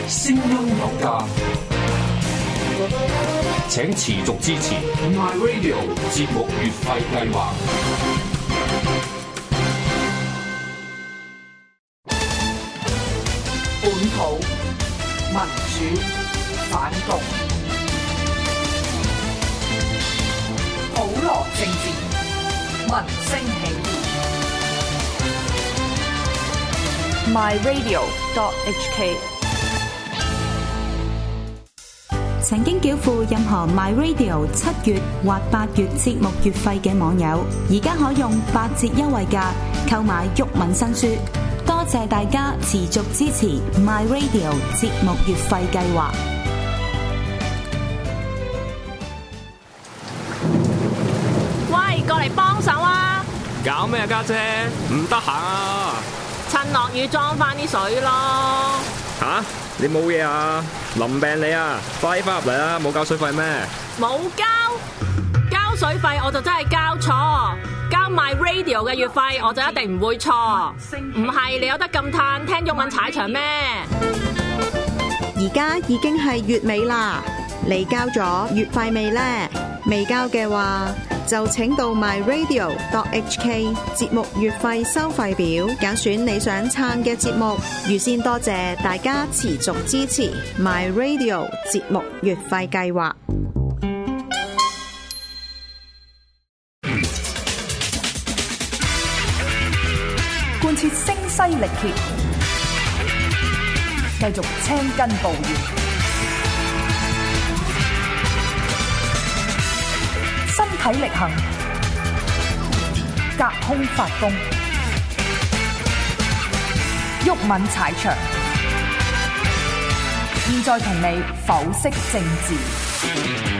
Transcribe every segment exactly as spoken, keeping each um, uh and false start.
聲音有價，請持續支持 My Radio 節目月費計劃。 本土民主反共，普羅政治，民聲起義。My Radio dot H K 曾經繳付任何 My Radio 七月或八月節目月費嘅網友，而家可用八折優惠價購買毓民新書。多謝大家持續支持 My Radio 節目月費計劃。 喂，過嚟幫手啊！ 搞咩啊，家姐？唔得閒啊！ 趁落雨裝翻啲水咯。 吓、啊？你冇嘢啊？淋病你啊！快翻入嚟啦！冇交水費咩？ 冇交，交水費我就真係交錯。交 My Radio 嘅月費我就一定唔會錯。唔係你有得咁嘆聽毓民踩場咩？ 而家已經係月尾啦，你交咗月費未呢？未交嘅話，就請到 My Radio dot H K 節目月費收費表，揀選你想撐嘅節目。預先多謝大家持續支持 My Radio 節目月費計劃。 貫徹聲嘶力竭，繼續青筋暴現，身體力行，隔空發功，毓民踩場。現在同你剖析政治。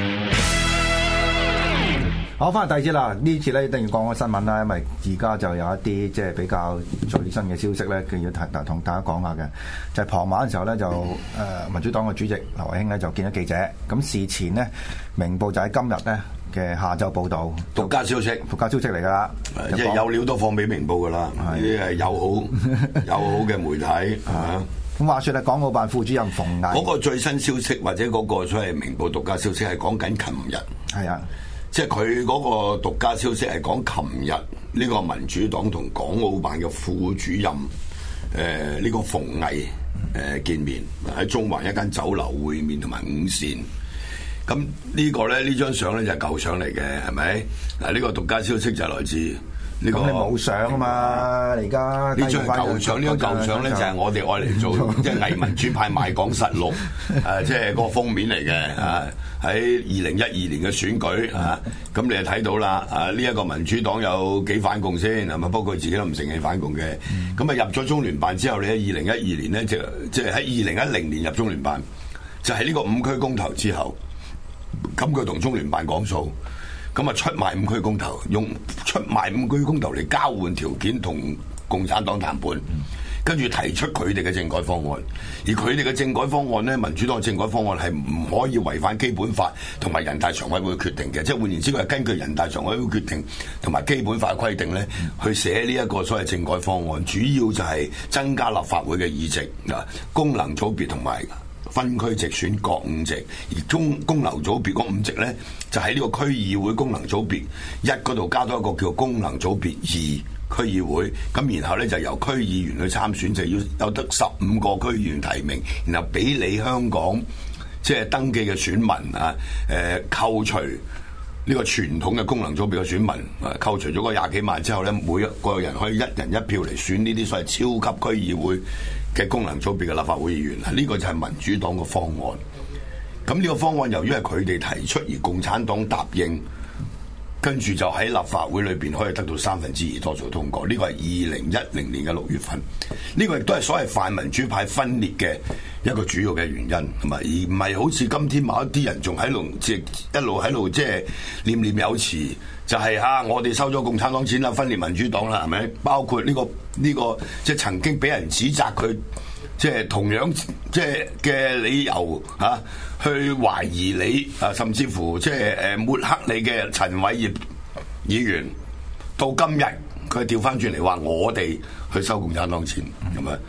好，翻嚟第二節啦。呢次咧一定要講個新聞啦，因為而家就有一啲即係比較最新嘅消息咧，佢要同同大家講下嘅。就係、是、傍晚嘅時候咧，就誒、呃、民主黨嘅主席劉慧卿咧就見咗記者。咁事前呢，明報就喺今日咧嘅下晝報導， 獨家消息， 獨家消息嚟㗎啦。 即係有料都放俾明報㗎啦，呢啲係友好友好嘅媒體嚇。 咁話說咧，港澳辦副主任馮毅嗰個最新消息或者嗰個所謂明報獨家消息係講緊琴日， 係啊。 即係佢嗰個獨家消息係講琴日呢個民主黨同港澳辦嘅副主任誒呢、呃這個馮毅誒、呃、見面喺中環一間酒樓會面同埋午膳。咁呢個咧呢張相咧就係舊相嚟嘅，係咪？嗱、這、呢個獨家消息就係來自呢、這個。咁你冇相啊嘛？而家呢張舊相，呢張舊相咧就係我哋愛嚟做即係偽民主派賣港實錄誒，即係嗰個封面嚟嘅啊。喺二零一二年嘅選舉啊，咁你就睇到啦啊！呢、這、一個民主黨有幾反共先係咪？不過佢自己都唔承認反共嘅。咁啊入咗中聯辦之後，你喺二零一二年咧就即係喺二零一零年入中聯辦，就係、是、呢個五區公投之後，咁佢同中聯辦講數，咁啊出賣五區公投，用出賣五區公投嚟交換條件同共產黨談判。跟住提出佢哋嘅政改方案，而佢哋嘅政改方案呢，民主黨嘅政改方案係唔可以違反基本法同埋人大常委會嘅決定嘅，即係換言之，佢係根據人大常委會決定同埋基本法嘅規定呢去寫呢一個所謂政改方案，主要就係增加立法會嘅議席啊，功能組別同埋分區直選各五席，而中功能組別嗰五席呢，就喺呢個區議會功能組別一嗰度加多一個叫功能組別二。區議會咁，然後咧就由區議員去參選，就要有得十五個區議員提名，然後俾你香港即係登記嘅選民啊，誒、呃、扣除呢個傳統嘅功能組別嘅選民，啊扣除咗嗰廿幾萬之後咧，每一個人可以一人一票嚟選呢啲所謂超級區議會嘅功能組別嘅立法會議員，呢、這個就係民主黨嘅方案。咁呢個方案由於係佢哋提出，而共產黨答應。跟住就喺立法會裏邊可以得到三分之二多數通過，呢個係二零一零年嘅六月份，呢個亦都係所謂泛民主派分裂嘅一個主要嘅原因，係咪？而唔係好似今天某一啲人仲喺度即係一路喺度即係念念有詞，就係嚇我哋收咗共產黨錢啦，分裂民主黨啦，係咪？包括呢個呢個即係曾經俾人指責佢。即係同樣即係嘅理由嚇、啊，去懷疑你啊，甚至乎即係誒抹黑你嘅陳偉業議員，到今日佢調翻轉嚟話我哋去收共產黨錢咁啊！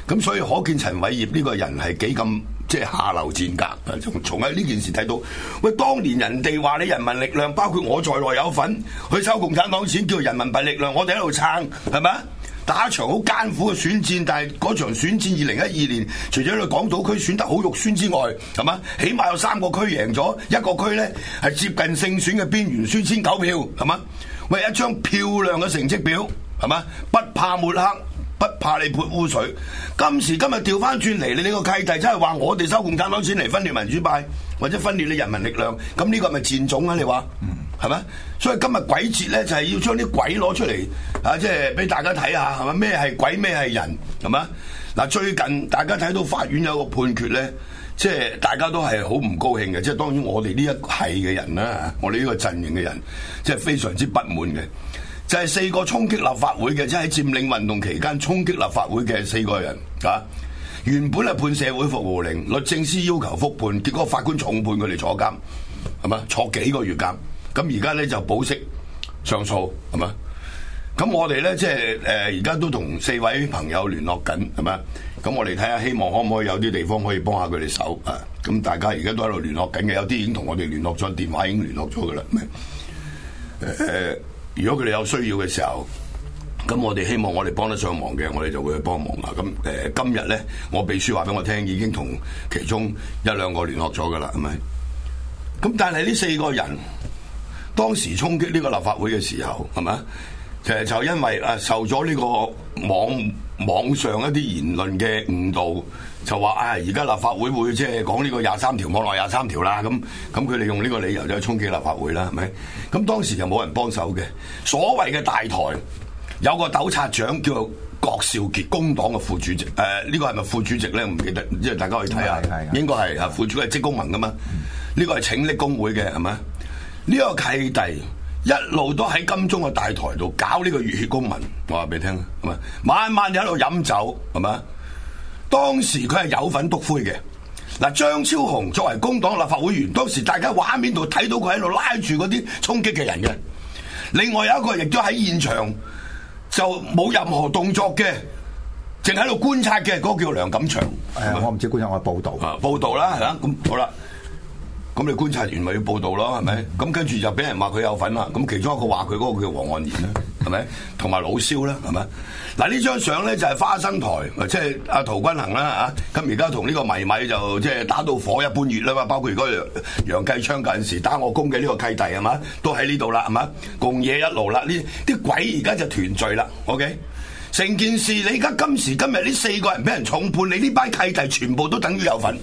咁所以可見陳偉業呢個人係幾咁即係下流賤格。從從喺呢件事睇到，喂，當年人哋話你人民力量，包括我在內有份去收共產黨錢，叫人民幣力量，我哋喺度撐，係咪？打一場好艱苦嘅選戰，但係嗰場選戰二零一二年，除咗你港島區選得好肉酸之外，係嘛？起碼有三個區贏咗，一個區咧係接近勝選嘅邊緣，輸千九票，係嘛？喂，一張漂亮嘅成績表，係嘛？不怕抹黑，不怕你潑污水。今時今日調翻轉嚟，你呢個契弟真係話我哋收共產黨錢嚟分裂民主派，或者分裂你人民力量，咁呢個係咪賤種啊？你話？係咪？所以今日鬼節咧就係要將啲鬼攞出嚟啊！即係俾大家睇下，係咪？咩係鬼？咩係人？係嘛？嗱，最近大家睇到法院有個判決咧，即係大家都係好唔高興嘅。即係當然我哋呢一系嘅人啦，我哋呢個陣營嘅人，即係非常之不滿嘅。就係四個衝擊立法會嘅，即係喺佔領運動期間衝擊立法會嘅四個人啊！原本係判社會服務令，律政司要求復判，結果法官重判佢哋坐監，係嘛？坐幾個月監。咁而家咧就保釋上訴，係嘛？咁我哋咧即係誒而家都同四位朋友聯絡緊，係嘛？咁我哋睇下，希望可唔可以有啲地方可以幫下佢哋手啊？咁大家而家都喺度聯絡緊嘅，有啲已經同我哋聯絡咗，電話已經聯絡咗噶啦。誒、呃，如果佢哋有需要嘅時候，咁我哋希望我哋幫得上忙嘅，我哋就會去幫忙啦。咁誒、呃，今日咧我秘書話俾我聽，已經同其中一兩個聯絡咗噶啦，係咪？咁但係呢四個人當時衝擊呢個立法會嘅時候，係咪？其實就因為啊受咗呢個網網上一啲言論嘅誤導，就話啊而家立法會會即係講呢個廿三條網絡廿三條啦，咁咁佢哋用呢個理由就去衝擊立法會啦，係咪？咁當時就冇人幫手嘅。所謂嘅大台有個糾察長叫做郭兆傑，工黨嘅副主席。誒、呃、呢、這個係咪副主席咧？唔記得，即係大家可以睇下，應該係啊副主席係職工盟噶嘛。呢、嗯、個係拯溺工會嘅，係咪？呢、這個契弟一路都喺金鐘嘅大台度搞呢個熱血公民，我話俾你聽，係咪？晚晚就喺度飲酒，係咪？當時佢係有份督灰嘅。嗱，張超雄作為工黨立法會議員，當時大家畫面度睇到佢喺度拉住嗰啲衝擊嘅人嘅。另外有一個亦都喺現場就冇任何動作嘅，淨喺度觀察嘅，嗰、那個叫梁錦祥。 係啊，我唔知觀察，我係報道啊，報道啦，係啦，咁好啦。咁你觀察完咪要報道咯，係咪？咁跟住就俾人話佢有份啦。咁其中一個話佢嗰個叫黃岸然啦，係咪？同埋老蕭啦，係咪？嗱，呢張相咧就係花生台，即係阿陶君行啦嚇。咁而家同呢個米米就即係打到火一般熱啦嘛。包括如果楊繼昌嗰陣時打我工嘅呢個契弟係嘛，都喺呢度啦，係嘛？共冶一爐啦。呢啲鬼而家就團聚啦。OK，成件事你而家今時今日呢四個人俾人重判，你呢班契弟全部都等於有份。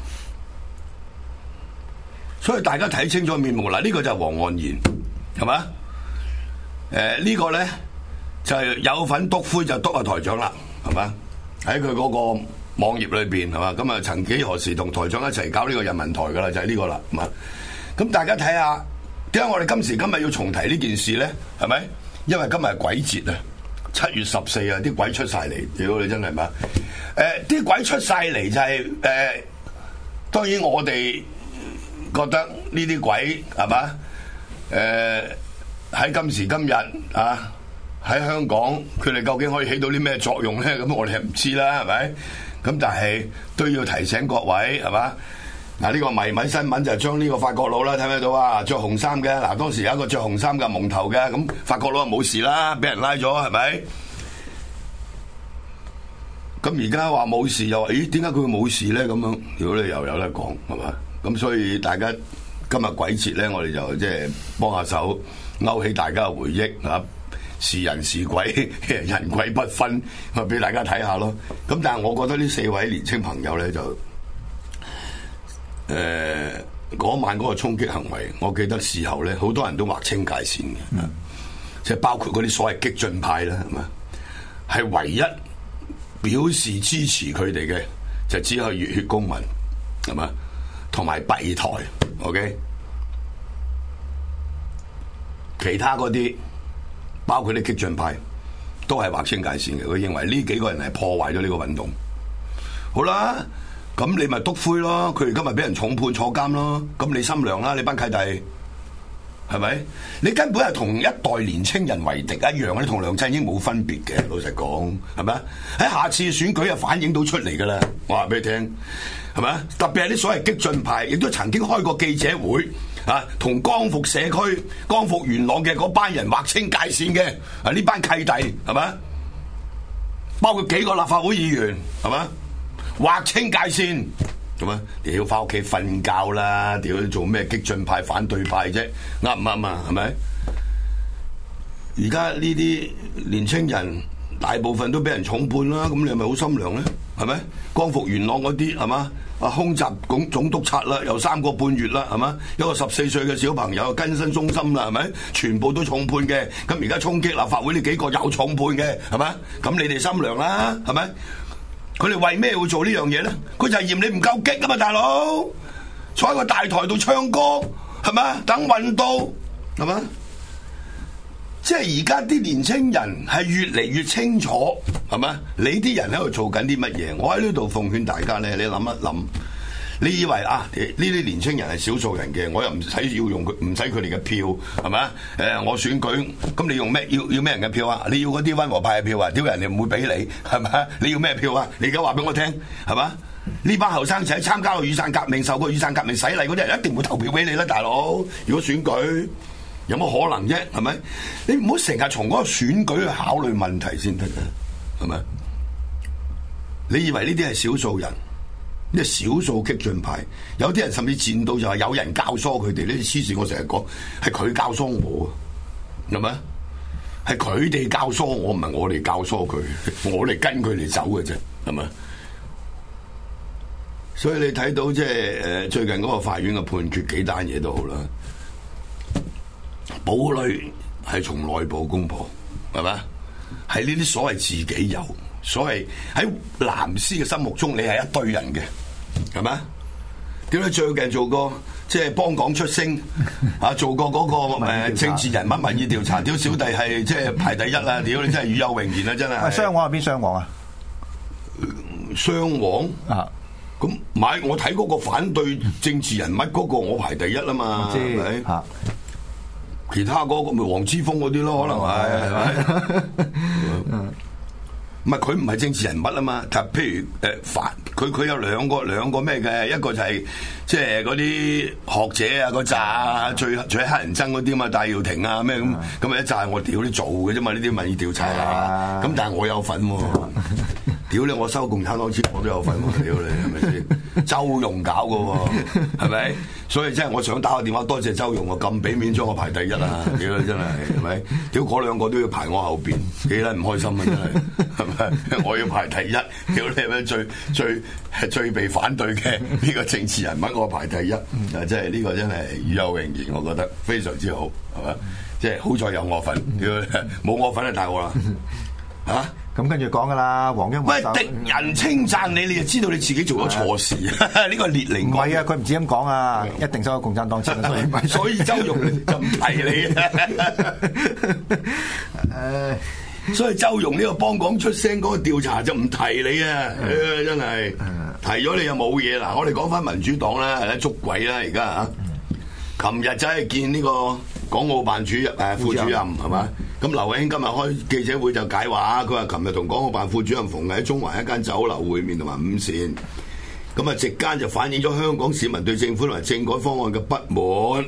所以大家睇清楚面目啦，呢、這個就係黃岸然，係嘛？誒、呃這個、呢個咧就係、是、有份督灰就督阿台長啦，係嘛？喺佢嗰個網頁裏邊係嘛？咁啊，曾幾何時同台長一齊搞呢個人民台噶啦，就係、是、呢個啦，係嘛？咁大家睇下，點解我哋今時今日要重提呢件事咧？係咪？因為今日係鬼節啊，七月十四啊，啲鬼出晒嚟，屌你真係嘛？誒、呃，啲鬼出晒嚟就係、是、誒、呃，當然我哋。覺得呢啲鬼係嘛？誒喺今時今日啊，喺香港佢哋究竟可以起到啲咩作用咧？咁我哋係唔知啦，係咪？咁但係都要提醒各位係嘛？嗱，呢個迷米新聞就係將呢個法國佬啦，睇唔睇到啊？着紅衫嘅，嗱，當時有一個着紅衫嘅蒙頭嘅，咁法國佬冇事啦，俾人拉咗係咪？咁而家話冇事又話，咦？點解佢會冇事咧？咁樣如果你又有得講係嘛？咁所以大家今日鬼節咧，我哋就即係幫下手勾起大家嘅回憶啊！是人是鬼，人鬼不分，咪俾大家睇下咯。咁但係我覺得呢四位年青朋友咧就誒嗰、呃、晚嗰個衝擊行為，我記得事後咧好多人都劃清界線嘅，嗯、即係包括嗰啲所謂激進派啦，係嘛？係唯一表示支持佢哋嘅就只係熱血公民，係嘛？同埋閉台 ，OK， 其他嗰啲包括啲激進派都係劃清界線嘅。佢認為呢幾個人係破壞咗呢個運動。好啦，咁你咪篤灰咯。佢哋今日俾人重判坐監咯。咁你心涼啦，你班契弟係咪？你根本係同一代年青人為敵一樣，你同梁振英冇分別嘅。老實講，係咪？喺下次選舉就反映到出嚟㗎啦。我話俾你聽，係咪？特別係啲所謂激進派，亦都曾經開過記者會啊，同光復社區、光復元朗嘅嗰班人劃清界線嘅啊，呢班契弟係咪？包括幾個立法會議員係咪？劃清界線。咁啊！你要翻屋企瞓覺啦！屌你做咩激進派、反對派啫？啱唔啱啊？係咪？而家呢啲年青人大部分都俾人重判啦，咁你係咪好心涼咧？係咪？光復元朗嗰啲係嘛？啊，空襲總總督察啦，又三個半月啦，係嘛？一個十四歲嘅小朋友更新中心啦，係咪？全部都重判嘅。咁而家衝擊立法會呢幾個有重判嘅，係咪？咁你哋心涼啦，係咪？佢哋為咩會做呢樣嘢咧？佢就係嫌你唔夠激啊嘛，大佬！坐喺個大台度唱歌，係咪？等運到，係咪？即係而家啲年青人係越嚟越清楚，係咪？你啲人喺度做緊啲乜嘢？我喺呢度奉勸大家咧，你諗一諗。你以為啊？呢啲年青人係少數人嘅，我又唔使要用佢，唔使佢哋嘅票，係咪啊？誒、呃，我選舉，咁你用咩？要要咩人嘅票啊？你要嗰啲溫和派嘅票啊？屌人哋唔會俾你，係咪啊？你要咩票啊？你而家話俾我聽，係嘛？呢班後生仔參加過雨傘革命、受過雨傘革命洗禮嗰啲人，一定會投票俾你啦，大佬！如果選舉有乜可能啫？係咪？你唔好成日從嗰個選舉去考慮問題先得嘅，係咪？你以為呢啲係少數人？呢係少數激進派，有啲人甚至賤到就係有人教唆佢哋呢啲黐線。我成日講係佢教唆我，係咪？係佢哋教唆我，唔係我哋教唆佢，我哋跟佢哋走嘅啫，係咪？所以你睇到即係誒最近嗰個法院嘅判決幾單嘢都好啦，堡壘係從內部攻破，係咪？係呢啲所謂自己有。所謂喺藍絲嘅心目中，你係一堆人嘅，係咪？點解最近做過即係幫港出聲啊？做過嗰、那個誒政治人物民意調查，屌小弟係即係排第一啦！屌你真係與有榮焉啦，真係。 雙黃係邊雙黃啊？ 雙黃啊！咁買我睇嗰個反對政治人物嗰個，我排第一啦嘛，係咪？嚇！其他嗰個咪黃之鋒嗰啲咯，可能係係咪？唔係佢唔係政治人物啊嘛，就譬如誒反佢佢有兩個兩個咩嘅，一個就係即係嗰啲學者啊嗰扎最最黑人憎嗰啲嘛，戴耀廷啊咩咁咁啊一紮係我屌你做嘅啫嘛，呢啲民意調查啊，咁但係我有份喎，屌你我收共產黨錢我都有份喎，屌你係咪先？周融搞嘅喎，係咪？所以真係我想打個電話多謝周融啊，咁俾面將我排第一啊，屌你真係係咪？屌嗰兩個都要排我後邊，幾撚唔開心啊真係，係咪？我要排第一，屌你係咪最最係最被反對嘅呢個政治人物，我排第一，啊真係呢個真係與有榮焉，我覺得非常之好，係嘛？即係好在有我份，屌冇我份就大鑊啦，嚇！ 咁跟住講噶啦，黃英華喂，敵人稱讚你，你就知道你自己做咗錯事。呢個列寧唔係啊，佢唔止咁講啊，一定收咗共產黨錢，所以所以周融就唔提你啊。誒，所以周融呢個幫港出聲嗰個調查就唔提你啊，誒真係提咗你又冇嘢啦。我哋講翻民主黨啦，係啦捉鬼啦而家嚇。琴日真係見呢個港澳辦主任誒副主任係嘛？咁劉慧卿今日開記者會就解話，佢話琴日同港澳辦副主任馮毅喺中環一間酒樓會面同埋午膳，咁啊席間就反映咗香港市民對政府同埋政改方案嘅不滿。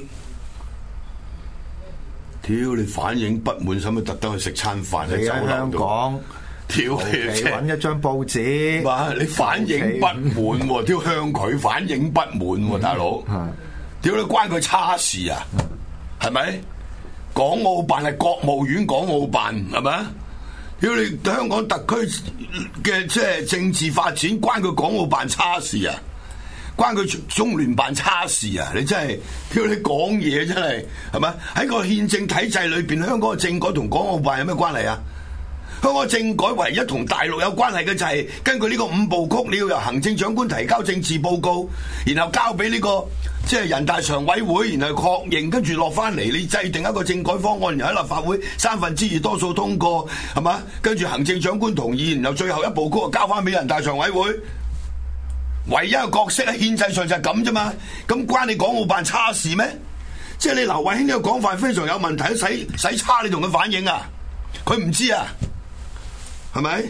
屌你反映不滿，使乜特登去食餐飯喺酒樓度？屌你揾一張報紙， 哇！你反映不滿喎，屌向佢反映不滿喎，大佬。屌你關佢叉事啊？係咪？港澳辦係國務院港澳辦係咪啊？屌你香港特區嘅即係政治發展關佢港澳辦叉事啊？關佢中聯辦叉事啊？你真係屌你講嘢真係係咪？喺個憲政體制裏邊，香港嘅政改同港澳辦有咩關係啊？香港政改唯一同大陸有關係嘅就係根據呢個五部曲，你要由行政長官提交政治報告，然後交俾呢個即係人大常委會，然後確認，跟住落翻嚟，你制定一個政改方案，然後喺立法會三分之二多數通過，係嘛？跟住行政長官同意，然後最後一部曲就交翻俾人大常委會。唯一嘅角色喺憲制上就係咁啫嘛，咁關你港澳辦差事咩？ 即係你劉慧卿呢個講法非常有問題，使使差你同佢反映啊？佢唔知啊，係咪？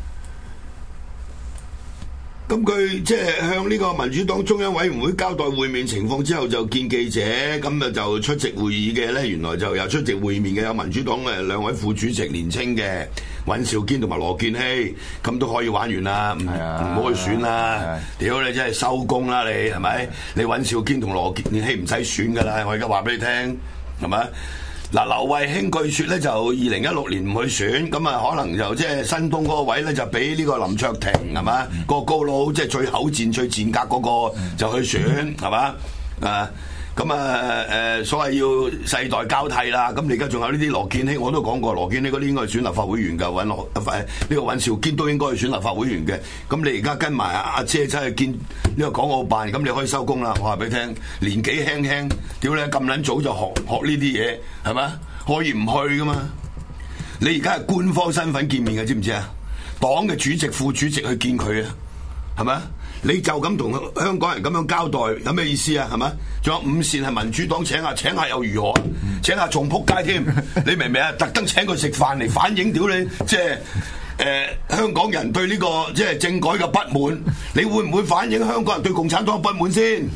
咁佢即係向呢個民主黨中央委員會交代會面情況之後，就見記者，咁啊就出席會議嘅咧。原來就有出席會面嘅有民主黨嘅兩位副主席，年青嘅尹兆堅同埋羅健熙，咁都可以玩完啦，唔唔好去選啦。屌你真係收工啦，你係咪？你尹兆堅同羅健熙唔使選噶啦，我而家話俾你聽，係咪？嗱，劉慧卿據說咧就二零一六年唔去選，咁啊可能就即係新東嗰個位咧就俾呢個林卓廷係嘛，嗯、個高佬即係最口賤最賤格嗰個就去選係嘛啊，咁啊誒所謂要世代交替啦，咁你而家仲有呢啲羅健熙，我都講過羅健熙嗰啲應該係選立法會議員㗎，揾羅誒呢個尹兆堅都應該係選立法會議員嘅，咁你而家跟埋阿姐真係見呢個港澳辦，咁你可以收工啦。我話俾你聽，年紀輕輕，屌你咁撚早就學學呢啲嘢，係咪？可以唔去噶嘛？你而家係官方身份見面嘅，知唔知啊？黨嘅主席、副主席去見佢啊，係咪？你就咁同香港人咁樣交代，有咩意思啊？係咪？仲有五線係民主黨請下，請下又如何？請下仲撲街添，你明唔明啊？特登請佢食飯嚟反映屌你，即係。誒、呃，香港人對呢、這個即係政改嘅不滿，你會唔會反映香港人對共產黨不滿先？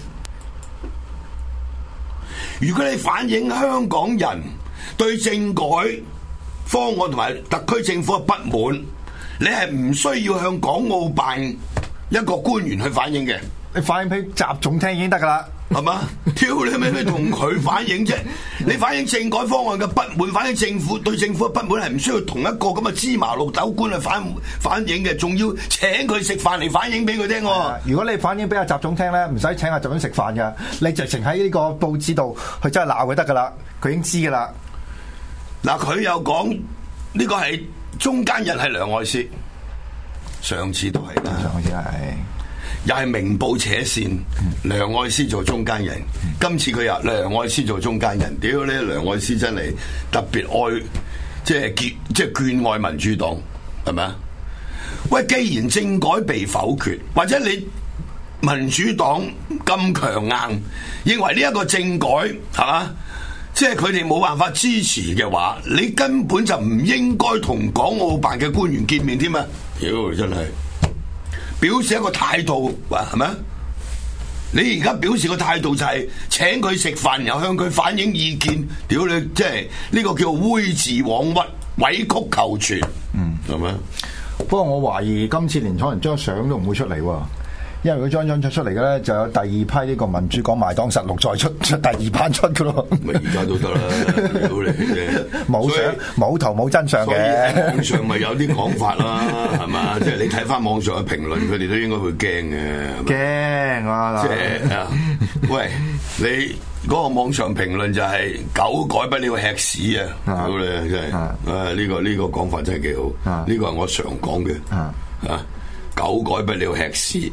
如果你反映香港人對政改方案同埋特區政府嘅不滿，你係唔需要向港澳辦一個官員去反映嘅， 你反映俾習總聽已經得噶啦。 係嘛？挑你咩咩同佢反映啫？你反映政改方案嘅不滿，反映政府對政府嘅不滿係唔需要同一個咁嘅芝麻綠豆官去反反映嘅，仲要請佢食飯嚟反映俾佢聽。 如果你反映俾阿習總聽咧，唔使請阿習總食飯嘅，你直情喺呢個報紙度去真係鬧佢得噶啦，佢已經知噶啦。 嗱，佢又講呢個係中間人係梁愛詩，上次都係啦， 上次係。 又係明報扯線，梁愛詩做中間人。今次佢又梁愛詩做中間人，屌你梁愛詩真係特別愛，即係眷即係眷愛民主黨，係咪啊？喂，既然政改被否決，或者你民主黨咁強硬，認為呢一個政改係嘛，即係佢哋冇辦法支持嘅話，你根本就唔應該同港澳辦嘅官員見面添啊！屌，真係。表示一個態度，係咪？你而家表示個態度就係請佢食飯，又向佢反映意見。屌你，即係呢個叫猥字枉屈、委曲求全。嗯，係咪？ 不過我懷疑今次連可能張相都唔會出嚟喎。因為佢張張出出嚟嘅咧，就有第二批呢個民主黨埋黨實錄再出出第二版出嘅咯。 咪而家都得啦，屌你嘅冇相冇圖冇真相嘅。 網上咪有啲講法啦，係嘛？即係你睇翻網上嘅評論，佢哋都應該會驚嘅。驚啊！即係啊！喂，你嗰個網上評論就係狗改不了吃屎啊！屌你真係啊！呢個呢個講法真係幾好。呢個係我常講嘅啊。狗改不了吃屎。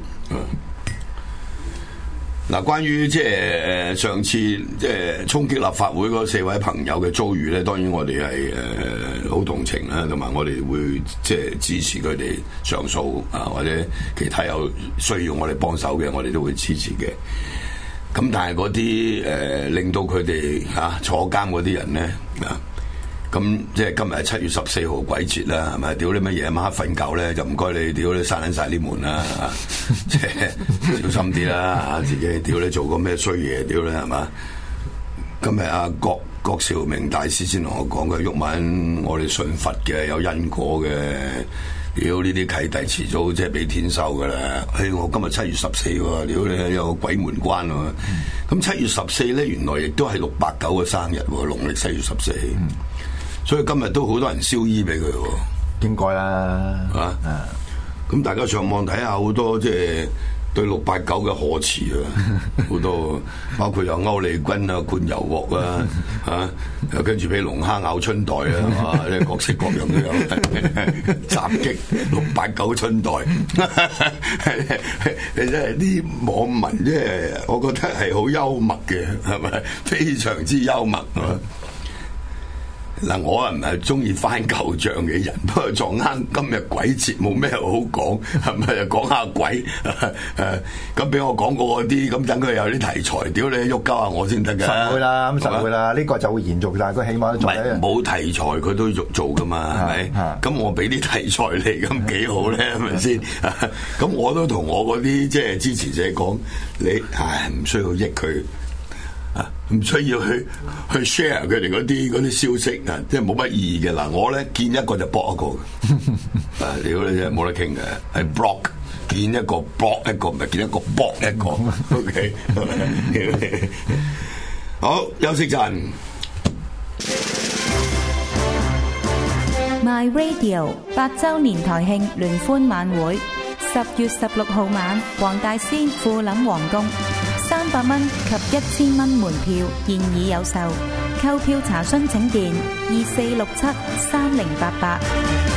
嗱，關於即係誒上次即係衝擊立法會嗰四位朋友嘅遭遇咧，當然我哋係誒好同情啦，同埋我哋會即係支持佢哋上訴啊，或者其他有需要我哋幫手嘅，我哋都會支持嘅。咁但係嗰啲誒令到佢哋嚇坐監嗰啲人咧啊！咁即係今日係七月十四號鬼節啦，係咪？屌你乜夜晚黑瞓覺咧，就唔該你屌你閂緊晒啲門啦，即係小心啲啦，自己屌你做過咩衰嘢，屌你係嘛？今日阿郭郭兆明大師先同我講嘅，毓民我哋信佛嘅，有因果嘅，屌呢啲契弟遲早即係俾天收噶啦。嘿，我今日七月十四喎，屌你有個鬼門關喎。咁七月十四咧，原來亦都係六八九嘅生日喎，農曆七月十四。所以今日都好多人燒衣俾佢喎， 應該啦， 啊，咁大家上網睇下好多即係對六八九嘅賀詞啊，好多，包括有歐利軍啊、灌油鑊啊，嚇，又跟住俾龍蝦咬春袋啊，即係各式各樣都有襲擊六八九春袋，你真係啲網民即係，我覺得係好幽默嘅，係咪？非常之幽默啊！ 嗱，我啊唔係中意翻舊帳嘅人，不過撞啱今日鬼節冇咩好講，係咪啊？講下鬼誒，咁俾我講過嗰啲，咁等佢有啲題材，屌你喐鳩下我先得㗎。 實會啦，咁實會啦，呢個就會延續，但係佢起碼都做一樣。 冇題材佢都做做㗎嘛，係咪？咁我俾啲題材嚟，咁幾好咧，係咪先？咁我都同我嗰啲即係支持者講，你唉唔需要益佢。唔需要去去 share 佢哋嗰啲嗰啲消息啊，即係冇乜意義嘅。嗱，我咧見一個就搏一個，啊屌你真係冇得傾嘅，係 block 見一個 block 一個，唔係見一個搏一個。OK， 好，休息陣。 My Radio 八週年台慶聯歡晚會，十月十六號晚，黃大仙富林皇宮。三百蚊及一千蚊門票現已有售，購票查詢請電二四六七三零八八。